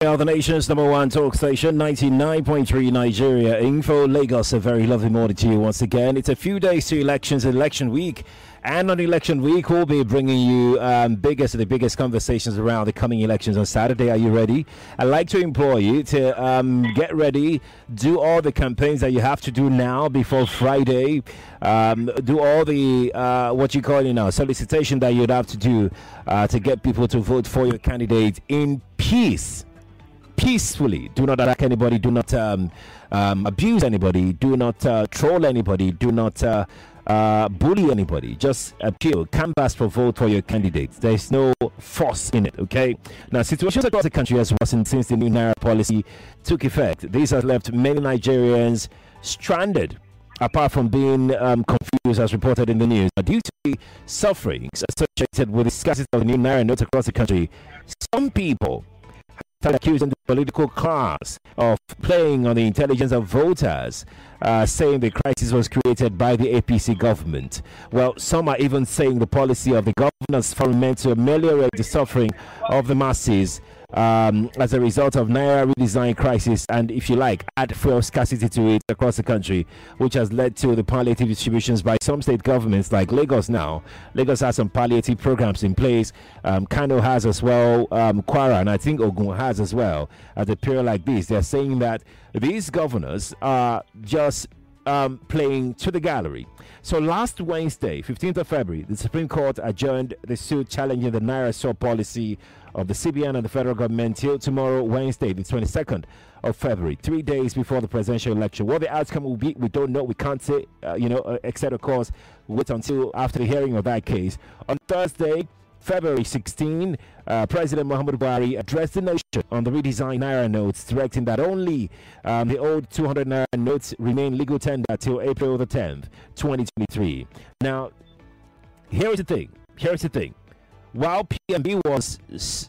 are the nation's number one talk station, 99.3 Nigeria Info, Lagos. A very lovely morning to you once again. It's a few days to elections, election week. And on election week, we'll be bringing you the biggest conversations around the coming elections on Saturday. Are you ready? I'd like to implore you to get ready, do all the campaigns that you have to do now before Friday. Do all the, solicitation that you'd have to do to get people to vote for your candidate in peace. Peacefully. Do not attack anybody. Do not abuse anybody. Do not troll anybody. Do not bully anybody. Just appeal, canvass for vote for your candidates. There is no force in it. Okay. Now, situations across the country has worsened since the new Naira policy took effect. This has left many Nigerians stranded. Apart from being confused, as reported in the news, due to the sufferings associated with the scarcity of the new Naira notes across the country, some people started accusing the political class of playing on the intelligence of voters, saying the crisis was created by the APC government. Well, some are even saying the policy of the governors forum meant to ameliorate the suffering of the masses as a result of Naira redesign crisis, and if you like, add fuel scarcity to it across the country, which has led to the palliative distributions by some state governments like Lagos now. Lagos has some palliative programs in place. Kano has as well, Kwara, and I think Ogun has as well. At a period like this, they're saying that these governors are just playing to the gallery. So last Wednesday, 15th of February, the Supreme Court adjourned the suit challenging the Naira swap policy of the CBN and the federal government till tomorrow, Wednesday, the 22nd of February, 3 days before the presidential election. What the outcome will be, we don't know. We can't say, except, of course, wait until after the hearing of that case. On Thursday, February 16, President Muhammadu Buhari addressed the nation on the redesigned Naira notes, directing that only the old 200 Naira notes remain legal tender till April the 10th, 2023. Now, here's the thing. While PMB was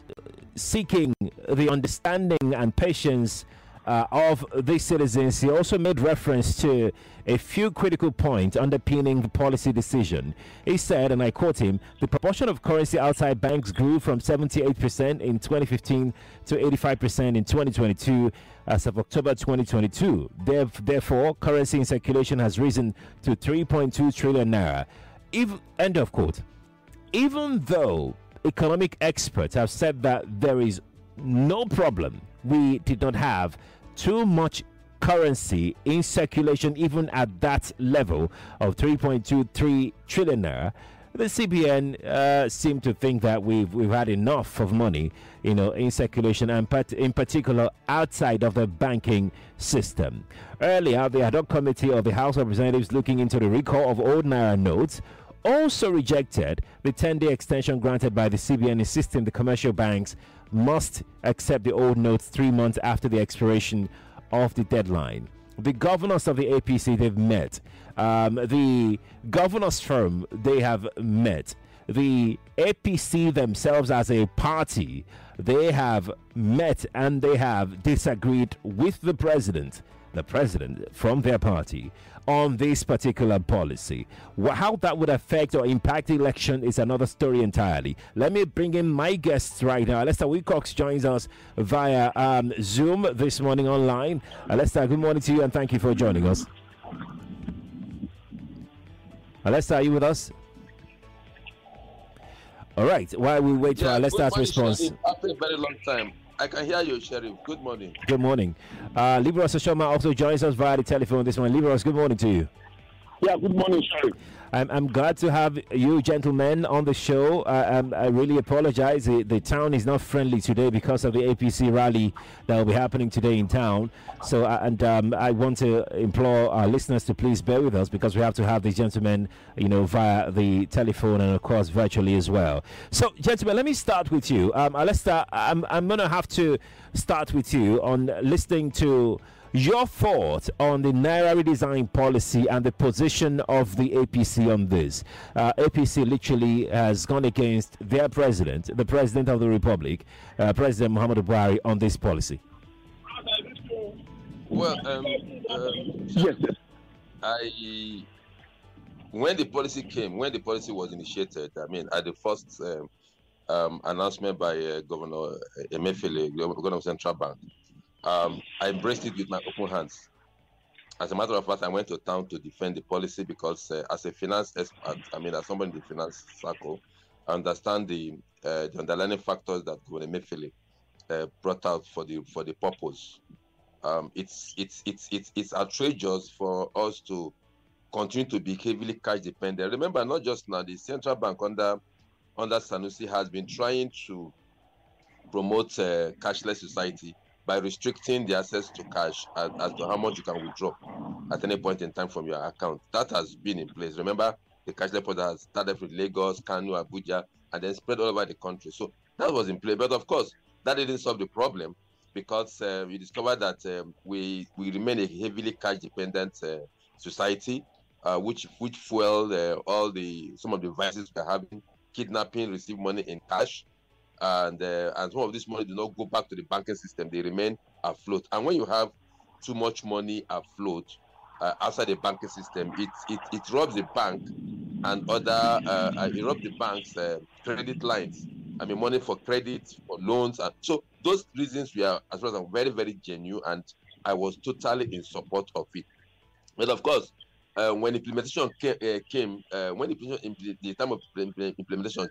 seeking the understanding and patience of these citizens, he also made reference to a few critical points underpinning the policy decision. He said, and I quote him, the proportion of currency outside banks grew from 78% in 2015 to 85% in 2022 as of October 2022. Therefore, currency in circulation has risen to 3.2 trillion naira. End of quote. Even though economic experts have said that there is no problem, we did not have too much currency in circulation, even at that level of 3.23 trillion naira. The CBN seem to think that we've had enough of money, in circulation, and in particular outside of the banking system. Earlier, the ad hoc committee of the House of Representatives looking into the recall of old Naira notes also rejected the 10-day extension granted by the CBN, insisting the commercial banks must accept the old notes 3 months after the expiration of the deadline. The governors of the APC, they've met. The governors forum, they have met. The APC themselves as a party, they have met and they have disagreed with the president from their party on this particular policy. How that would affect or impact the election is another story entirely. Let me bring in my guests right now. Lester Wilcox joins us via Zoom this morning online. Lester, good morning to you and thank you for joining us. Lester, are you with us? All right, while we wait for Lester's response. After a very long time. I can hear you, Sheriff. Good morning. Good morning. Liberos Oshoma also joins us via the telephone this morning. Liberos, good morning to you. Yeah, good morning, Sheriff. I'm glad to have you gentlemen on the show. I really apologize. The town is not friendly today because of the APC rally that will be happening today in town. So, I want to implore our listeners to please bear with us because we have to have these gentlemen, via the telephone and of course virtually as well. So, gentlemen, let me start with you. Lester, I'm going to have to start with you on listening to your thoughts on the Naira redesign policy and the position of the APC on this. APC literally has gone against their president, the president of the Republic, President Muhammadu Buhari, on this policy. Well, yes. When the policy was initiated, at the first announcement by Governor Emefiele, Governor of Central Bank, I embraced it with my open hands. As a matter of fact, I went to town to defend the policy because as a finance expert, as somebody in the finance circle, I understand the underlying factors that Governor Emefiele brought out for the purpose. It's outrageous for us to continue to be heavily cash dependent. Remember, not just now, the central bank under Sanusi has been trying to promote cashless society by restricting the access to cash as to how much you can withdraw at any point in time from your account. That has been in place. Remember, the cashless policy has started with Lagos, Kano, Abuja, and then spread all over the country. So that was in play. But of course, that didn't solve the problem because we discovered that we remain a heavily cash dependent society, which fueled some of the vices we're having, kidnapping, receive money in cash, and some of this money do not go back to the banking system. They remain afloat. And when you have too much money afloat outside the banking system, it robs the bank and it robs the bank's credit lines. Money for credit, for loans, and so those reasons were, as well as very, very genuine, and I was totally in support of it. But of course, when implementation came, when the time of implementation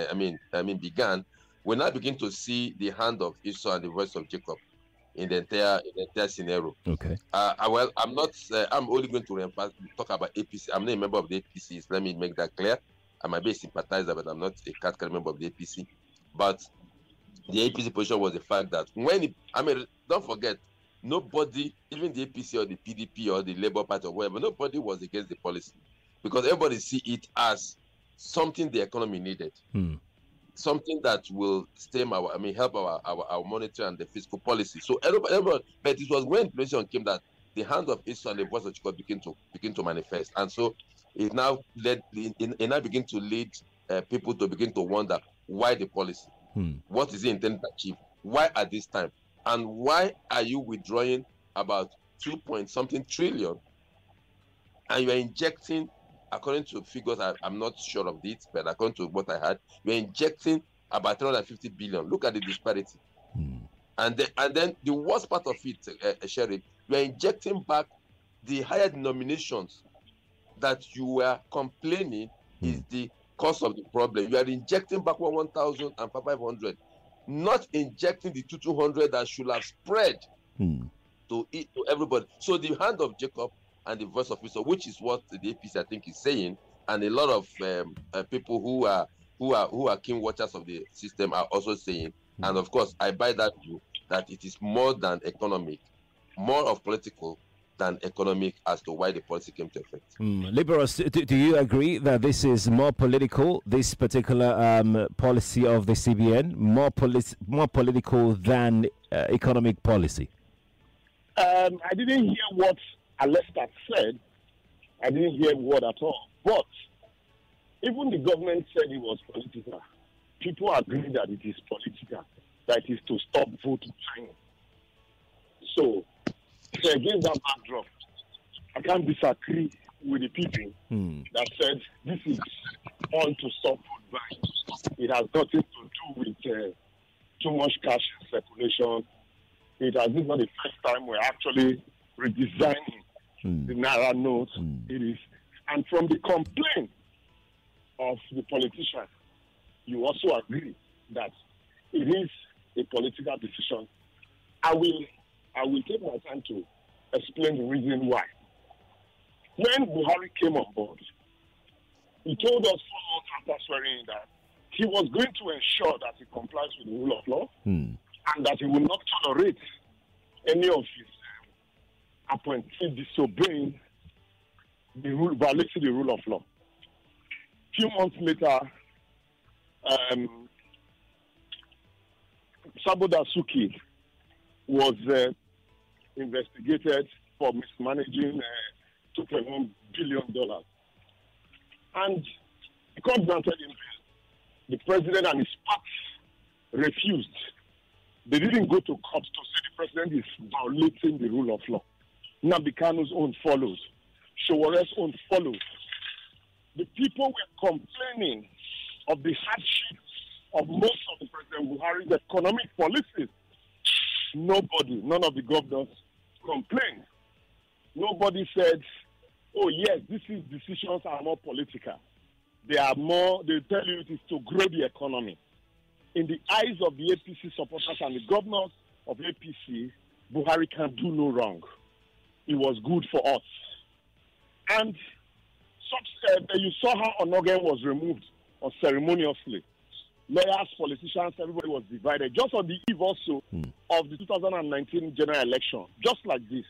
began, we now begin to see the hand of Esau and the voice of Jacob in the entire scenario. Okay. Well, I'm only going to talk about APC. I'm not a member of the APC. Let me make that clear. I might be a sympathizer, but I'm not a categorical member of the APC. But the APC position was the fact that don't forget, nobody, even the APC or the PDP or the Labour Party or whatever, nobody was against the policy because everybody see it as something the economy needed, something that will stem help our monetary and the fiscal policy. So everybody, but it was when inflation came that the hand of Esau and the voice of Jacob begin to manifest, and so it now begin to lead people to begin to wonder why the policy, what is it intended to achieve, why at this time. And why are you withdrawing about 2-point-something trillion and you're injecting, according to figures, I'm not sure of it, but according to what I had, you're injecting about 350 billion. Look at the disparity. And then the worst part of it, Sheriff, you're injecting back the higher denominations that you were complaining is the cause of the problem. You are injecting back 1,000 and 500. Not injecting the 200 that should have spread to everybody. So the hand of Jacob and the voice of Esau, which is what the APC I think is saying, and a lot of people who are keen watchers of the system are also saying, and of course I buy that view that it is more than economic, more of political than economic as to why the policy came to effect. Liberals, do you agree that this is more political, this particular policy of the CBN, more political than economic policy? I didn't hear what Alesta said. I didn't hear a word at all. But even the government said it was political. People agree that it is political, that it is to stop vote buying. So against that backdrop, I can't disagree with the people that said this is on to stop food buying. It has nothing to do with too much cash in circulation. This is not the first time we're actually redesigning the Naira note. It is, and from the complaint of the politicians, you also agree that it is a political decision. I will take my time to explain the reason why. When Buhari came on board, he told us 4 months after swearing in that he was going to ensure that he complies with the rule of law and that he will not tolerate any of his appointees disobeying the rule, violating the rule of law. A few months later, Sabo Dasuki was investigated for mismanaging $2.1 billion. And the court granted him bail. The president and his party refused. They didn't go to court to say the president is violating the rule of law. Nnamdi Kanu's own followed. Showore's own followed. The people were complaining of the hardship of most of the President Buhari's economic policies, none of the governors complained. Nobody said, oh yes, these decisions are more political. They tell you it is to grow the economy. In the eyes of the APC supporters and the governors of APC, Buhari can do no wrong. It was good for us. And you saw how Onogen was removed unceremoniously. Lawyers, politicians, everybody was divided. Just on the eve also of the 2019 general election, just like this,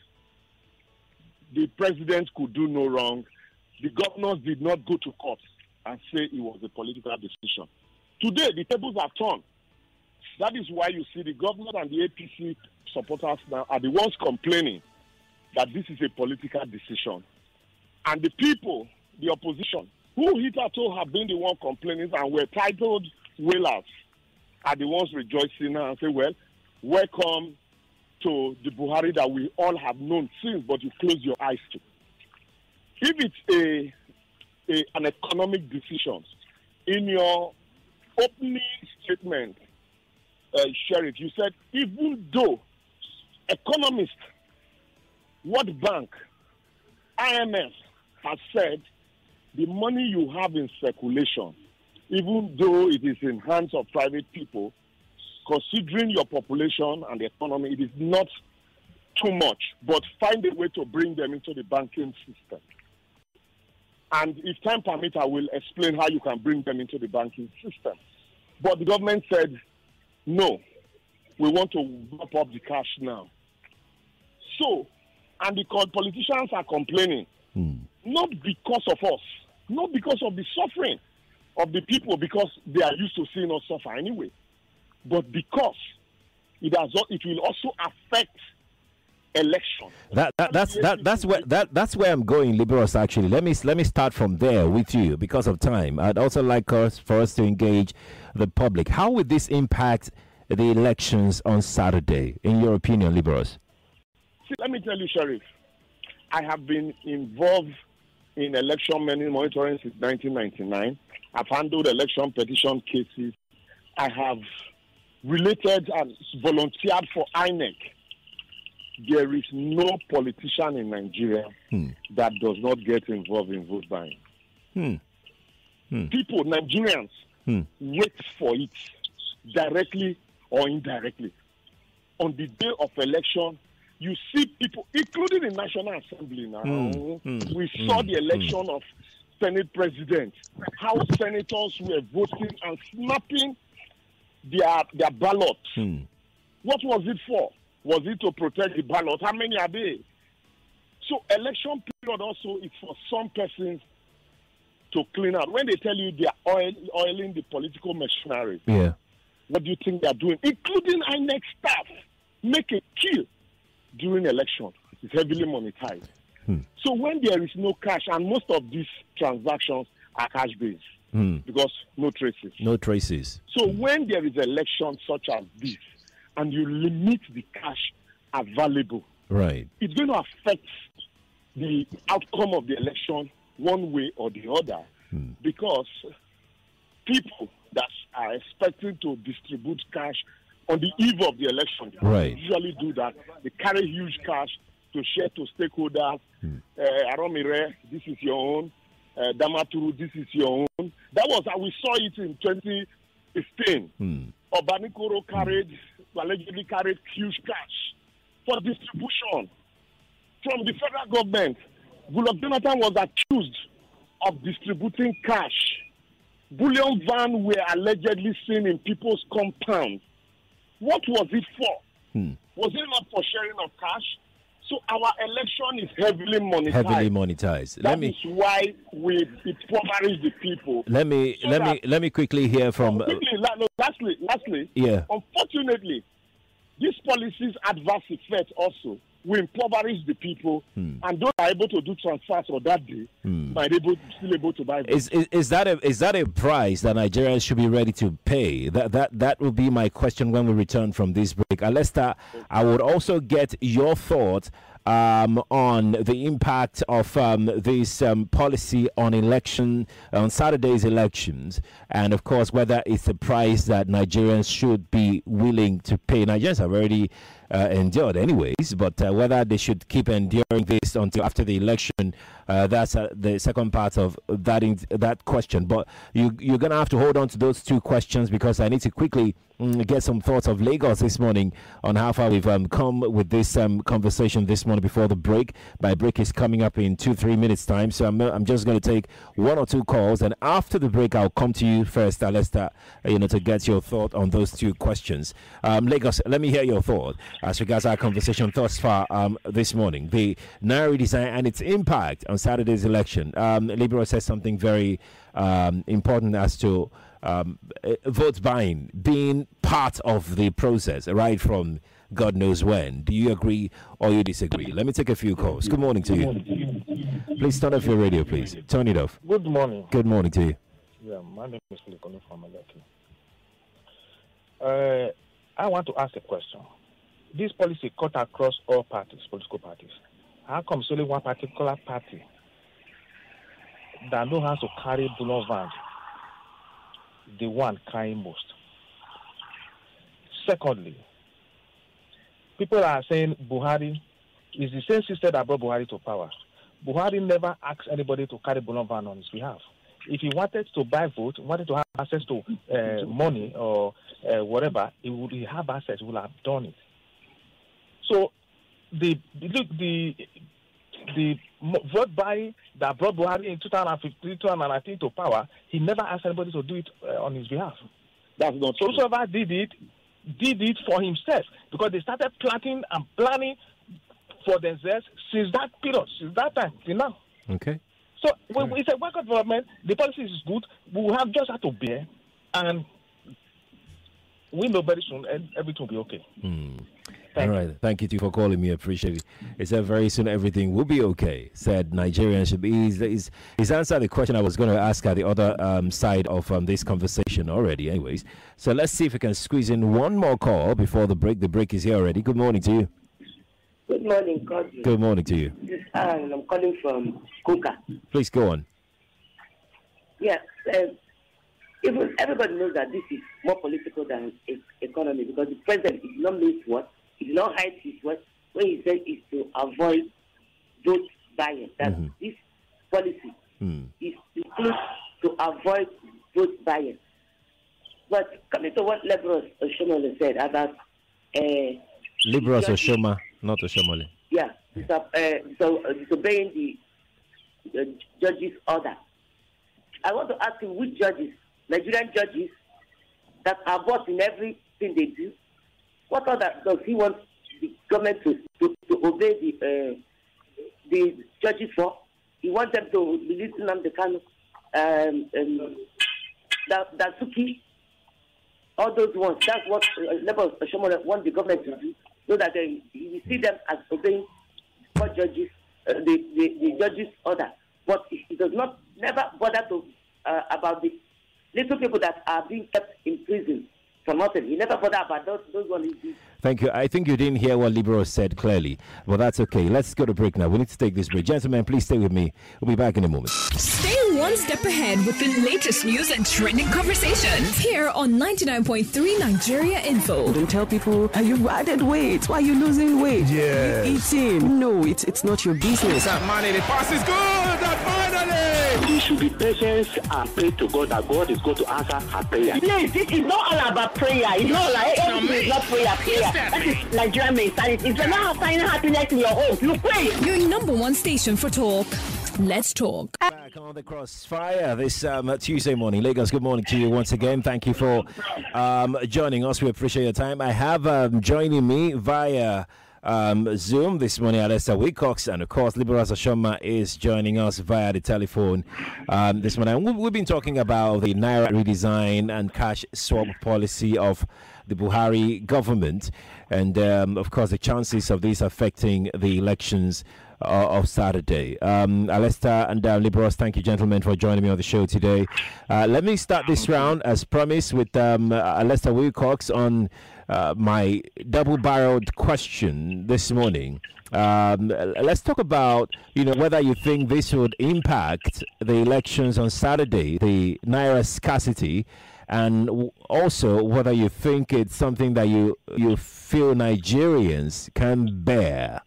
the president could do no wrong. The governors did not go to court and say it was a political decision. Today, the tables are turned. That is why you see the governor and the APC supporters now are the ones complaining that this is a political decision. And the people, the opposition, who hitherto have been the one complaining and were titled wailers, are the ones rejoicing now and say, well, welcome to the Buhari that we all have known since, but you close your eyes to. If it's an economic decision, in your opening statement, Sheriff, you said even though economists, World Bank, IMF has said the money you have in circulation, even though it is in hands of private people, considering your population and the economy, it is not too much, but find a way to bring them into the banking system. And if time permits, I will explain how you can bring them into the banking system. But the government said, no, we want to mop up the cash now. So, and the politicians are complaining, not because of us, not because of the suffering of the people, because they are used to seeing us suffer anyway, but because it will also affect election. That's where I'm going, Liberals. Actually, let me start from there with you because of time. I'd also like for us to engage the public. How would this impact the elections on Saturday, in your opinion, Liberals? See, let me tell you, Sheriff, I have been involved in election monitoring since 1999. I've handled election petition cases. I have related and volunteered for INEC. There is no politician in Nigeria that does not get involved in vote buying. People, Nigerians, wait for it directly or indirectly. On the day of election, you see people, including the National Assembly now, we saw the election of Senate President, how senators were voting and snapping their ballots. What was it for? Was it to protect the ballot? How many are they? So election period also is for some persons to clean out. When they tell you they are oiling the political machinery, what do you think they are doing? Including INEC staff, make a kill during election. It's heavily monetized. So when there is no cash, and most of these transactions are cash-based, because no traces. No traces. So when there is election such as this, and you limit the cash available, right, it's going to affect the outcome of the election one way or the other, because people that are expecting to distribute cash on the eve of the election, right, usually do that. They carry huge cash to share to stakeholders. Aromire, this is your own. Damaturu, this is your own. That was how we saw it in 2015. Obanikoro allegedly carried huge cash for distribution from the federal government. Goodluck Jonathan was accused of distributing cash. Bullion vans were allegedly seen in people's compounds. What was it for? Was it not for sharing of cash? So our election is heavily monetized. Heavily monetized. That is why it impoverishes the people. Let me quickly hear from. Lastly, yeah. Unfortunately, these policies' adverse effects also will impoverish the people, and those are able to do transfers on that day might still able to buy. Is that a price that Nigerians should be ready to pay? That will be my question when we return from this break. Alesta, I would also get your thoughts on the impact of this policy on Saturday's elections, and of course whether it's a price that Nigerians should be willing to pay. Nigerians have already endured anyways, but whether they should keep enduring this until after the election, that's the second part of that question. But you're going to have to hold on to those two questions, because I need to quickly get some thoughts of Lagos this morning on how far we've come with this conversation this morning before the break. My break is coming up in 2-3 minutes time, so I'm just going to take one or two calls, and after the break I'll come to you first, Alesta, to get your thought on those two questions. Lagos, let me hear your thought as regards our conversation thus far this morning, the Naira redesign and its impact on Saturday's election. Libero says something very important as to vote buying being part of the process right from God knows when. Do you agree or you disagree? Let me take a few calls. Good morning to you. Please turn off your radio, please. Turn it off. Good morning. Good morning to you. Yeah, my name is Philip from Malaki. I want to ask a question. This policy cut across all parties, political parties. How come it's only one particular party that knows how to carry bullion van, the one crying most? Secondly, people are saying Buhari is the same system that brought Buhari to power. Buhari never asked anybody to carry bullion van on his behalf. If he wanted to buy vote, wanted to have access to money or whatever, he would have access, he would have done it. So the vote buying that brought Buhari in 2015, 2019 to power, he never asked anybody to do it on his behalf. That's not so true. whoever did it for himself, because they started planning and planning for themselves since that period, since that time till now. Okay. So it's a work of development. The policy is good. We will have just have to bear, and we know very soon and everything will be okay. All right. Thank you too for calling me. I appreciate it. He said very soon everything will be okay. Said Nigerians should be. He's answered the question I was going to ask at the other side of this conversation already. Anyways, so let's see if we can squeeze in one more call before the break. The break is here already. Good morning to you. Good morning, Godwin. Good morning to you. This is Anne. I'm calling from Kuka. Please go on. Yes, even everybody knows that this is more political than economy, because the president is not made what, he did not hide his what when he said is to avoid vote buying. That this policy is includes to avoid vote buying. But coming to what Lebros Oshomole said about Libros Oshoma, not Oshomole. Yeah, disobeying the judge's order. I want to ask him which judges, Nigerian judges, that are bought in everything they do. What order does he want the government to obey the judges for? He wants them to release Nnamdi Kanu, Dasuki, all those ones. That's what Lebros Oshomole wants the government to do, so that you see them as obeying what judges, the judges' order. But he does not never bother to about the little people that are being kept in prison for nothing. He never bothered about those ones. Thank you. I think you didn't hear what Libero said clearly, but that's okay. Let's go to break now. We need to take this break. Gentlemen, please stay with me. We'll be back in a moment. Stay one step ahead with the latest news and trending conversations here on 99.3 Nigeria Info. Don't tell people you've added weight. Why are you losing weight? Yeah. Eating. No, it's not your business. That money, the pass is good. That finally. We should be patient and pray to God that God is going to answer our prayer. Please, this is not all about prayer. It's not like everything is not prayer. That is Nigerian mentality. If you're not finding happiness in your home, you pray. Your number one station for talk. Let's talk. Back on the crossfire this Tuesday morning. Lagos, good morning to you once again. Thank you for joining us. We appreciate your time. I have joining me via Zoom this morning, Alesta Wilcox, and of course, Liberace Oshoma is joining us via the telephone this morning. We've been talking about the Naira redesign and cash swap policy of the Buhari government, and of course, the chances of this affecting the elections of Saturday. Alesta and Liberace, thank you, gentlemen, for joining me on the show today. Let me start this round, as promised, with Alesta Wilcox on my double-barreled question this morning. Let's talk about, whether you think this would impact the elections on Saturday, the Naira scarcity, and also whether you think it's something that you feel Nigerians can bear.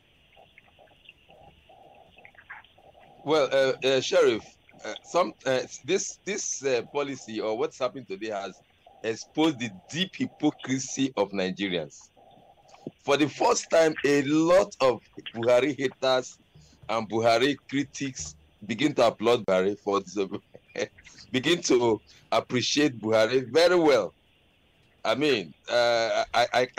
Well, Sheriff, this policy or what's happening today has exposed the deep hypocrisy of Nigerians. For the first time, a lot of Buhari haters and Buhari critics begin to applaud Buhari for this, begin to appreciate Buhari very well. I mean, I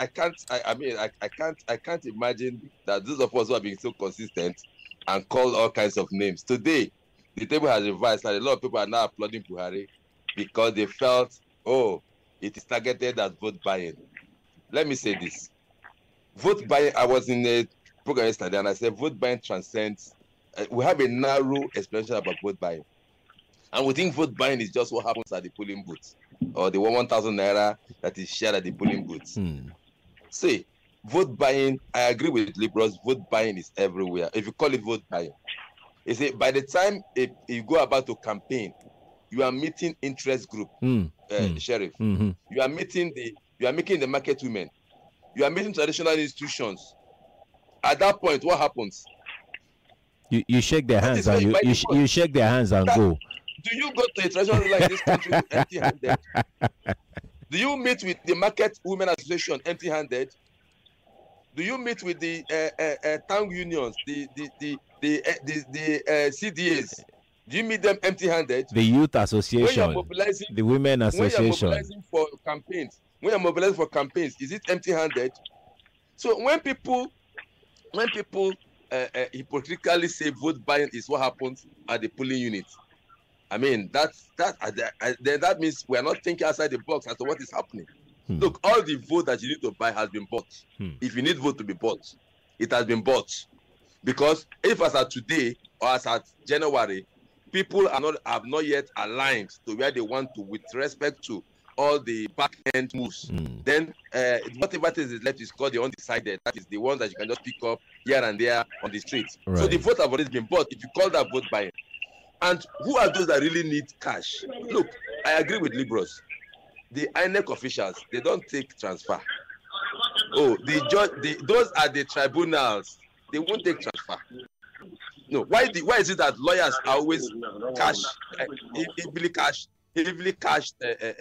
can't imagine that those of us who are being so consistent and call all kinds of names. Today, the table has reversed, and a lot of people are now applauding Buhari because they felt, oh, it is targeted as vote buying. Let me say this. Vote buying, I was in a program yesterday and I said vote buying transcends. We have a narrow explanation about vote buying. And we think vote buying is just what happens at the polling booth or the 1,000 naira that is shared at the polling booth. See, vote buying, I agree with liberals, vote buying is everywhere. If you call it vote buying, you see, by the time you go about to campaign, you are meeting interest group, Sheriff. You are meeting the market women. You are meeting traditional institutions. At that point, what happens? You shake their hands and you shake their hands and go. Do you go to a traditional like this country empty-handed? Do you meet with the Market Women Association empty-handed? Do you meet with the town unions, the CDAs? Do you meet them empty-handed? The Youth Association, the Women Association. When you're mobilizing for campaigns, is it empty-handed? So when people hypocritically say vote buying is what happens at the polling unit, I mean that means we are not thinking outside the box as to what is happening. Look, all the vote that you need to buy has been bought. If you need vote to be bought, it has been bought. Because if as at today or as at January, people have not yet aligned to where they want to with respect to all the back-end moves, then whatever is left is called the undecided. That is the one that you can just pick up here and there on the streets. Right. So the vote have already been bought, if you call that vote buying. And who are those that really need cash? Look, I agree with liberals. The INEC officials, they don't take transfer. Oh, those are the tribunals. They won't take transfer. No, why is it that lawyers are always cash, heavily cash? Heavily cashed,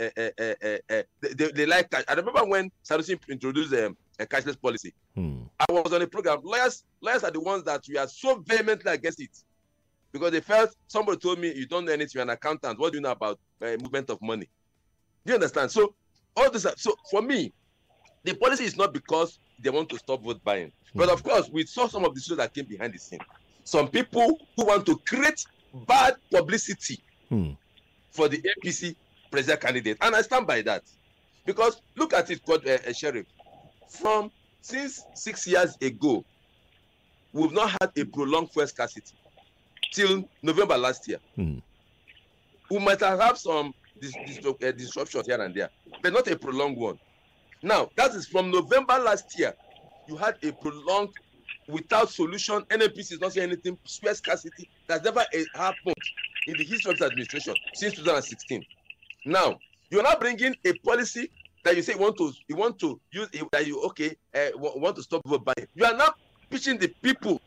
they like cash. I remember when Sanusi introduced a cashless policy. I was on a program. Lawyers are the ones that we are so vehemently against it because they felt somebody told me you don't know anything. You're an accountant. What do you know about movement of money? Do you understand? So all this. So for me, the policy is not because they want to stop vote buying, but of course we saw some of the issues that came behind the scene. Some people who want to create bad publicity. For the APC president candidate, and I stand by that because look at it, Sheriff. Since 6 years ago, we've not had a prolonged fuel scarcity till November last year. We might have some disruptions here and there, but not a prolonged one. Now that is from November last year. You had a prolonged, without solution. NNPC is not saying anything. Fuel scarcity that's never happened in the history of this administration since 2016. Now you're not bringing a policy that you say you want to use that you want to stop vote buying. You are not pitching the people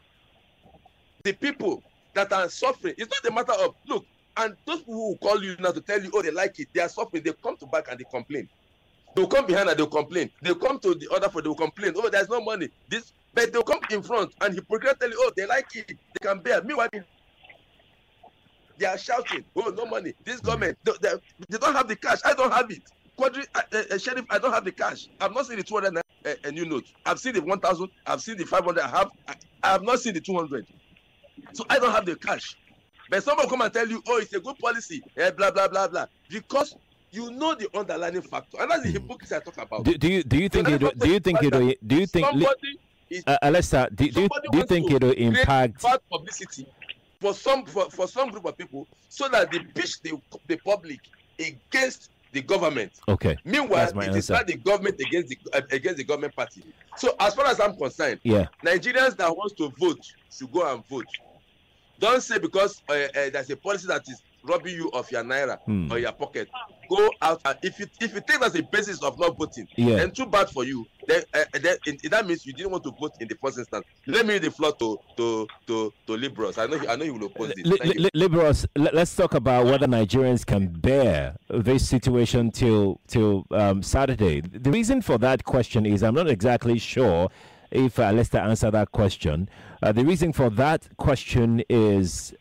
that are suffering. It's not a matter of look, and those people who call you now to tell you, oh, they like it, they are suffering. They come to back and they complain. They'll come behind and they'll complain. They'll come to the other for they'll complain. Oh, there's no money. But they'll come in front and hypocritically tell you, oh, they like it, they can bear. Meanwhile, they are shouting, oh, no money. This government, they don't have the cash. I don't have it. Sheriff, I don't have the cash. I've not seen the 200 new notes. I've seen the 1,000. I've seen the 500. I have not seen the 200. So I don't have the cash. But someone come and tell you, oh, it's a good policy, blah, blah, blah, blah. Because you know the underlying factor. And that's the hypocrisy I talk about. Do you think Alessa, do you think it will impact bad publicity for some group of people so that they pitch the public against the government. Okay. Meanwhile, it is not the government against the government party. So as far as I'm concerned, Nigerians that wants to vote should go and vote. Don't say because there's a policy that is robbing you of your naira or your pocket. Go out, and if you take that's a basis of not voting, then too bad for you. Then that means you didn't want to vote in the first instance. Let me give the floor to liberals. I know you will oppose this. Liberals, let's talk about whether Nigerians can bear this situation till Saturday. The reason for that question is I'm not exactly sure if Lester answer that question. The reason for that question is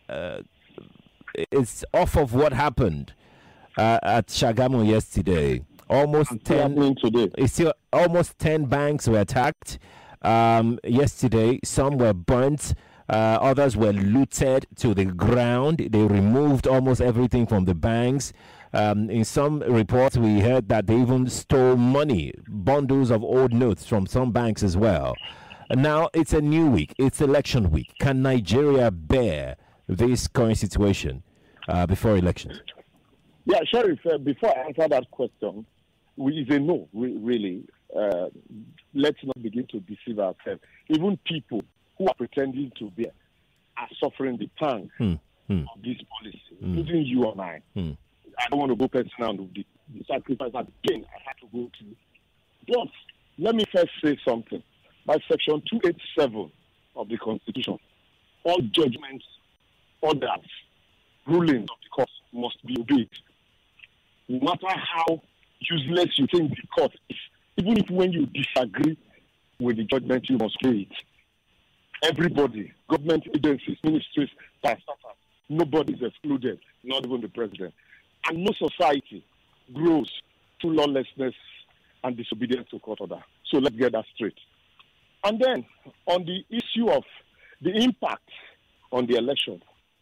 it's off of what happened at Shagamu yesterday. Almost 10 today. It's still almost 10 banks were attacked yesterday. Some were burnt. Others were looted to the ground. They removed almost everything from the banks. In some reports, we heard that they even stole money, bundles of old notes from some banks as well. And now it's a new week. It's election week. Can Nigeria bear this current situation before elections? Yeah, Sheriff, before I answer that question, it's a no, really. Let's not begin to deceive ourselves. Even people who are pretending to be are suffering the pangs of this policy, including you and I. I don't want to go personal with the sacrifice and pain I had to go through. But let me first say something. By Section 287 of the Constitution, all judgments, orders, rulings of the court must be obeyed. No matter how useless you think the court is, even if when you disagree with the judgment, you must obey it. Everybody, government agencies, ministries, parastatals, nobody is excluded, not even the president. And no society grows through lawlessness and disobedience to court order. So let's get that straight. And then, on the issue of the impact on the election,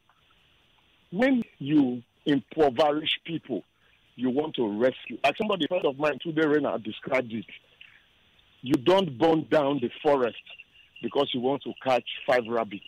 when you impoverish people, you want to rescue. Like somebody, a friend of mine, today, Rena, described it. You don't burn down the forest because you want to catch 5 rabbits.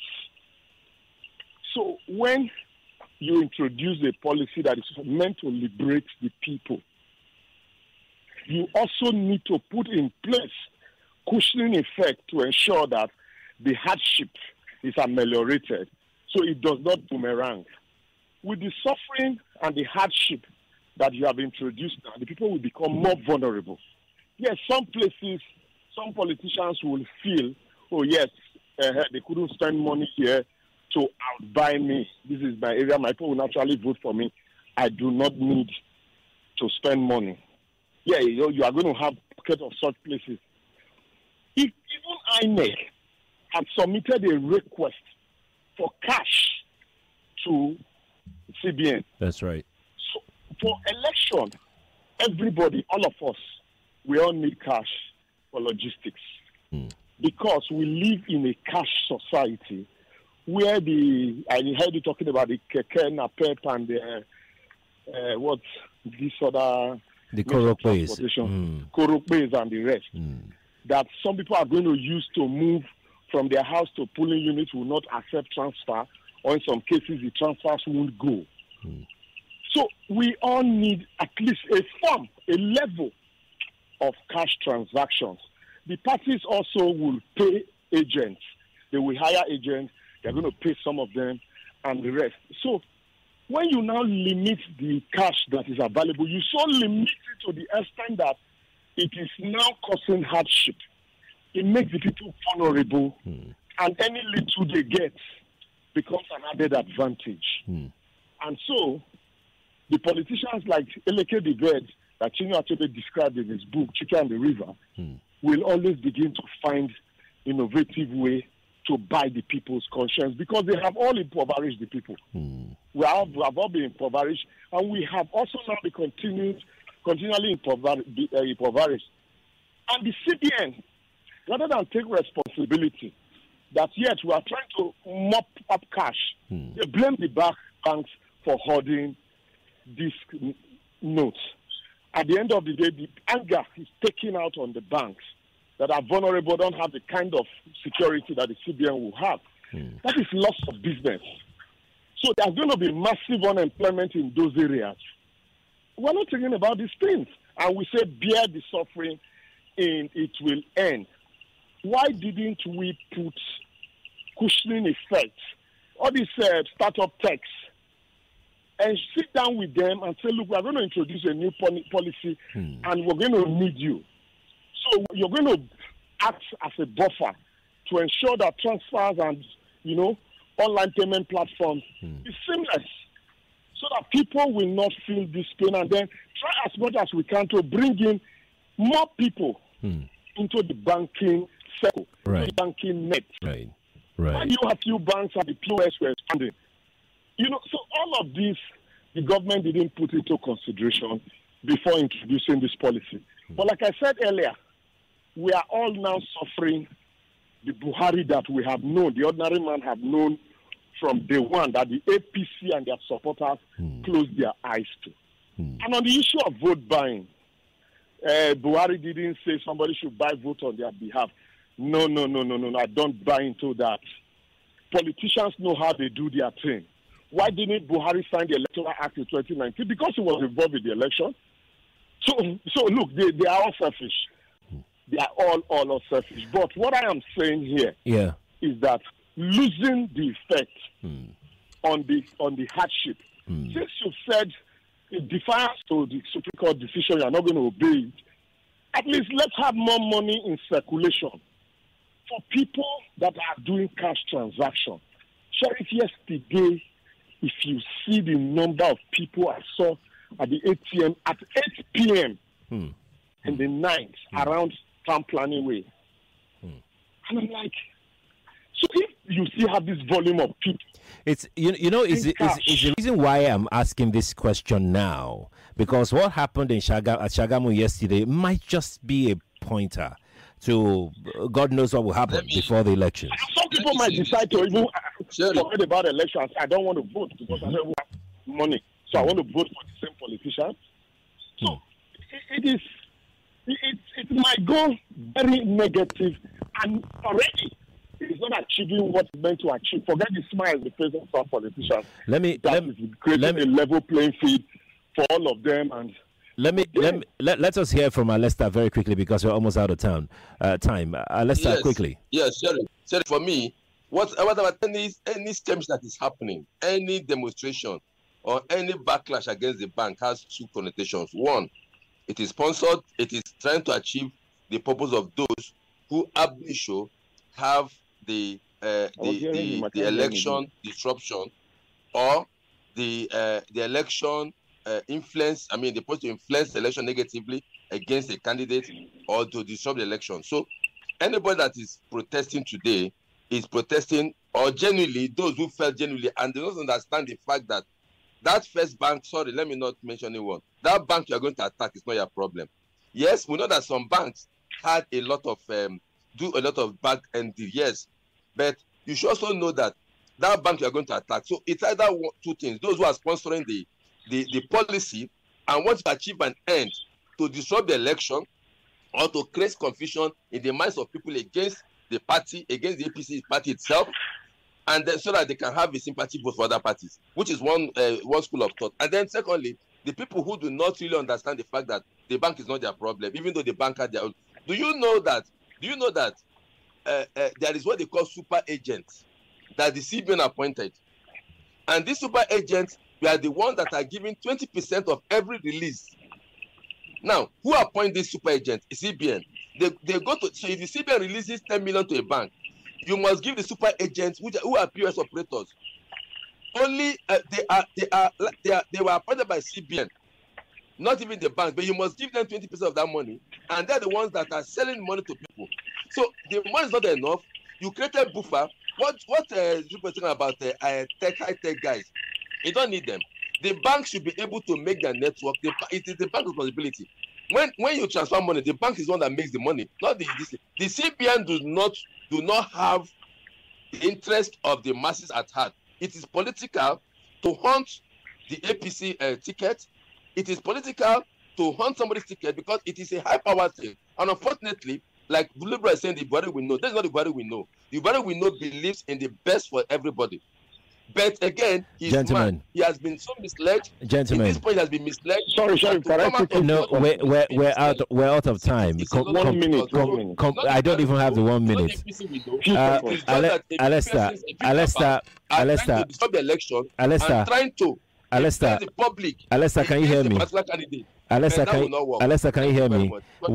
So when you introduce a policy that is meant to liberate the people, you also need to put in place cushioning effect to ensure that the hardship is ameliorated so it does not boomerang. With the suffering and the hardship that you have introduced now, the people will become more vulnerable. Yes, some places, some politicians will feel, oh yes, they couldn't spend money here to outbuy me. This is my area. My people will naturally vote for me. I do not need to spend money. Yeah, you are going to have pockets of such places. If even INEC had submitted a request for cash to CBN. That's right. So for election, everybody, all of us, we all need cash for logistics. Because we live in a cash society where I heard you talking about the keke, napep, and the Korokways and the rest. That some people are going to use to move from their house to polling units will not accept transfer, or in some cases the transfers won't go. So we all need at least a form, a level of cash transactions. The parties also will pay agents. They will hire agents. They're going to pay some of them and the rest. So when you now limit the cash that is available, you so limit it to the extent that it is now causing hardship. It makes the people vulnerable, and any little they get becomes an added advantage. And so, the politicians like Eleke the Bird, that Chinua Achebe described in his book, Chike and the River, will always begin to find innovative way to buy the people's conscience, because they have all impoverished the people. We have all been impoverished, and we have also now been continually impoverished. And the CBN, rather than take responsibility, that yet we are trying to mop up cash, they blame the banks for hoarding these notes. At the end of the day, the anger is taken out on the banks that are vulnerable, don't have the kind of security that the CBN will have. That is loss of business. So there's going to be massive unemployment in those areas. we're not thinking about these things. And we say, bear the suffering and it will end. Why didn't we put cushioning effect, all these startup techs, and sit down with them and say, look, we're going to introduce a new policy and we're going to need you. So you're going to act as a buffer to ensure that transfers and, online payment platforms is seamless so that people will not feel this pain, and then try as much as we can to bring in more people into the banking circle, into the banking net. Right. Why do you have few banks and the POS were expanding? So all of this, the government didn't put into consideration before introducing this policy. But like I said earlier, we are all now suffering the Buhari that we have known, the ordinary man have known from day one, that the APC and their supporters closed their eyes to. And on the issue of vote buying, Buhari didn't say somebody should buy vote on their behalf. No, I don't buy into that. Politicians know how they do their thing. Why didn't Buhari sign the Electoral Act in 2019? Because he was involved in the election. So look, they are all selfish. They are all selfish. But what I am saying here is that losing the effect on the hardship, since you've said in defiance to the Supreme Court decision, you are not going to obey it, at least let's have more money in circulation for people that are doing cash transactions. Sheriff, yesterday, if you see the number of people I saw at the ATM at 8 p.m. in the night around Town Planning Way. And I'm like, so if you still have this volume of people, it's is the reason why I'm asking this question now, because what happened in Shagamu yesterday might just be a pointer to God knows what will happen before the elections. Some people might decide to even forget about elections. I don't want to vote because I don't have money, so I want to vote for the same politician. So it might go very negative, and already it's not achieving what it's meant to achieve. Forget the smile on the face of some politicians. Creating a level playing field for all of them. And let us hear from Alesta very quickly because we're almost out of time. Alesta, quickly. Yes, Sherry, for me, whatever any change that is happening, any demonstration or any backlash against the bank has two connotations. One, it is sponsored. It is trying to achieve the purpose of those who ably have the election disruption or the election influence. I mean, they're supposed to influence the election negatively against a candidate or to disrupt the election. So anybody that is protesting today is protesting, or genuinely, those who felt genuinely, and they don't understand the fact that that first bank, sorry, let me not mention anyone, that bank you are going to attack is not your problem. Yes, we know that some banks had a lot of do a lot of back end deal, yes, but you should also know that that bank you are going to attack. So it's either two things: those who are sponsoring the policy and want to achieve an end to disrupt the election, or to create confusion in the minds of people against the party, against the APC party itself, and then so that they can have a sympathy vote for other parties, which is one school of thought. And then secondly, the people who do not really understand the fact that the bank is not their problem, even though the bank had their own. Do you know that there is what they call super agents that the CBN appointed, and these super agents were the ones that are giving 20% of every release. Now, who appoint these super agents? CBN. They go to, so if the CBN releases 10 million to a bank, you must give the super agents, who are POS operators. Only they were appointed by CBN, not even the bank, but you must give them 20% of that money, and they're the ones that are selling money to people. So the money is not enough. You created buffer. What people talking about high tech guys? You don't need them. The bank should be able to make their network. It is the bank's responsibility. When you transfer money, the bank is the one that makes the money, not the CBN do not have the interest of the masses at heart. It is political to hunt the APC ticket. It is political to hunt somebody's ticket because it is a high power thing. And unfortunately, like Bulibra is saying, the Buhari we know, that's not the Buhari we know. The Buhari we know believes in the best for everybody. But again, he's Gentlemen. mad. He has been so misled. Gentlemen. At this point, he has been misled. Sorry, no, we're out of time. 1 minute. I don't even have the 1 minute. Alesta, stop the election. Alesta, trying to Alesta, the public. Alesta, can you hear me? Alesta, can you hear me?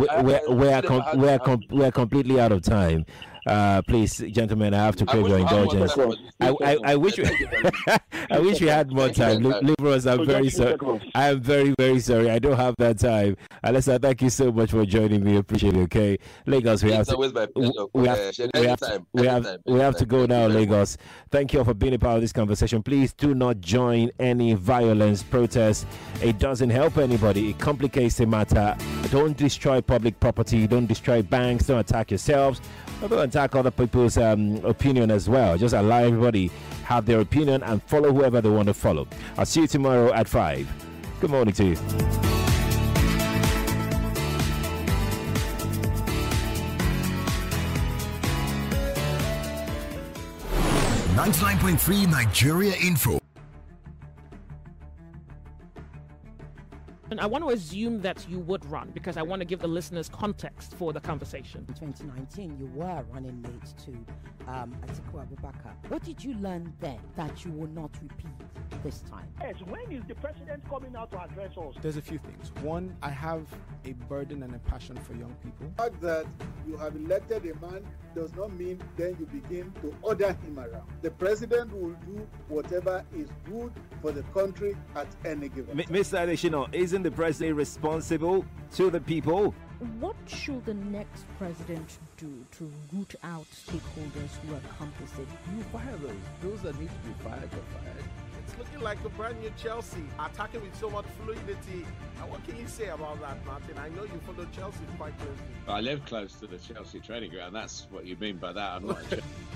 We're completely out of time. Please, gentlemen, I have to crave your indulgence. I wish I wish we had more time. Liberals, I'm very sorry. I am very, very sorry. I don't have that time. Alessa, thank you so much for joining me. Appreciate it. Okay, Lagos, we have to go now. Lagos, thank you all for being a part of this conversation. Please do not join any violence, protest. It doesn't help anybody. It complicates the matter. Don't destroy public property. Don't destroy banks. Don't attack yourselves. Don't attack other people's opinion as well. Just allow everybody have their opinion and follow whoever they want to follow. I'll see you tomorrow at 5. Good morning to you. 99.3 Nigeria Info. And I want to assume that you would run because I want to give the listeners context for the conversation. In 2019, you were running late to Atiku Abubakar. What did you learn then that you will not repeat this time? Yes, when is the president coming out to address us? There's a few things. One, I have a burden and a passion for young people. The fact that you have elected a man does not mean then you begin to order him around. The president will do whatever is good for the country at any given time. Mr. Adeshino, isn't the president responsible to the people? What should the next president do to root out stakeholders who are complicit? You fire those that need to be fired are fired. It's looking like a brand new Chelsea, attacking with so much fluidity. And what can you say about that, Martin? I know you follow Chelsea quite closely. I live close to the Chelsea training ground. That's what you mean by that. I'm not.